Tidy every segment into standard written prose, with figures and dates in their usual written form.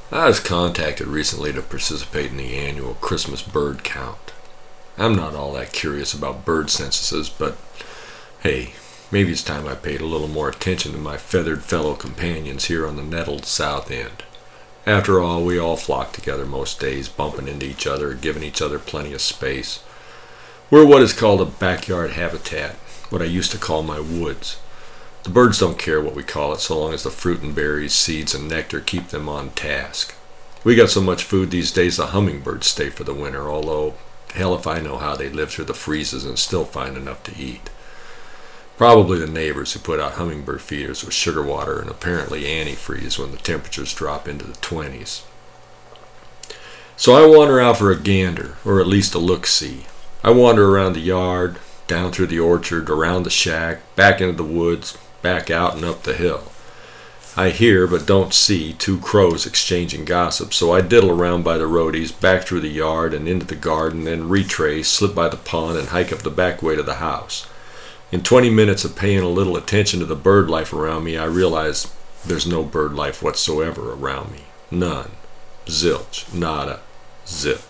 I was contacted recently to participate in the annual Christmas bird count. I'm not all that curious about bird censuses, but hey, maybe it's time I paid a little more attention to my feathered fellow companions here on the nettled South End. After all, we all flock together most days, bumping into each other, giving each other plenty of space. We're what is called a backyard habitat, what I used to call my woods. The birds don't care what we call it so long as the fruit and berries, seeds and nectar keep them on task. We got so much food these days the hummingbirds stay for the winter, although hell if I know how they live through the freezes and still find enough to eat. Probably the neighbors who put out hummingbird feeders with sugar water and apparently antifreeze when the temperatures drop into the 20s. So I wander out for a gander, or at least a look-see. I wander around the yard, down through the orchard, around the shack, back into the woods, back out and up the hill. I hear but don't see two crows exchanging gossip, so I diddle around by the roadies, back through the yard and into the garden, then retrace, slip by the pond, and hike up the back way to the house. In 20 minutes of paying a little attention to the bird life around me, I realize there's no bird life whatsoever around me. None. Zilch. Nada. Zip.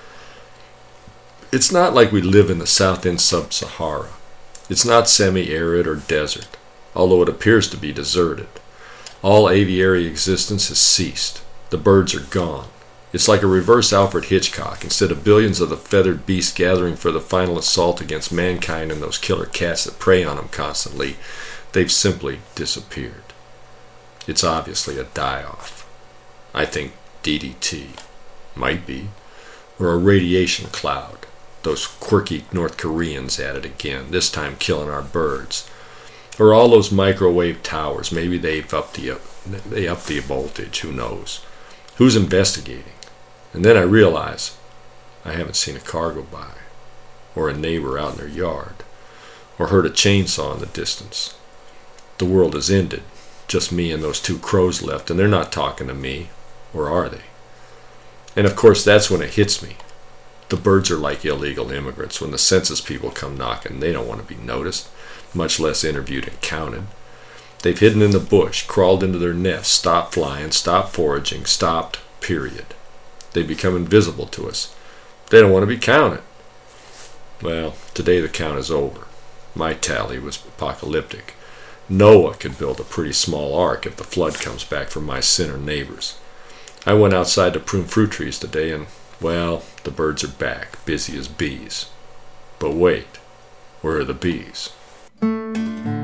It's not like we live in the South End sub-Sahara. It's not semi-arid or desert, although it appears to be deserted. All aviary existence has ceased. The birds are gone. It's like a reverse Alfred Hitchcock. Instead of billions of the feathered beasts gathering for the final assault against mankind and those killer cats that prey on them constantly, they've simply disappeared. It's obviously a die-off. I think DDT. Might be. Or a radiation cloud. Those quirky North Koreans at it again, this time killing our birds. Or all those microwave towers, maybe they upped the voltage, who knows. Who's investigating? And then I realize I haven't seen a car go by, or a neighbor out in their yard, or heard a chainsaw in the distance. The world has ended. Just me and those two crows left, and they're not talking to me, or are they? And of course that's when it hits me. The birds are like illegal immigrants. When the census people come knocking, they don't want to be noticed, much less interviewed and counted. They've hidden in the bush, crawled into their nests, stopped flying, stopped foraging, stopped, period. They become invisible to us. They don't want to be counted. Well, today the count is over. My tally was apocalyptic. Noah could build a pretty small ark if the flood comes back from my sinner neighbors. I went outside to prune fruit trees today and, well, the birds are back, busy as bees. But wait, where are the bees?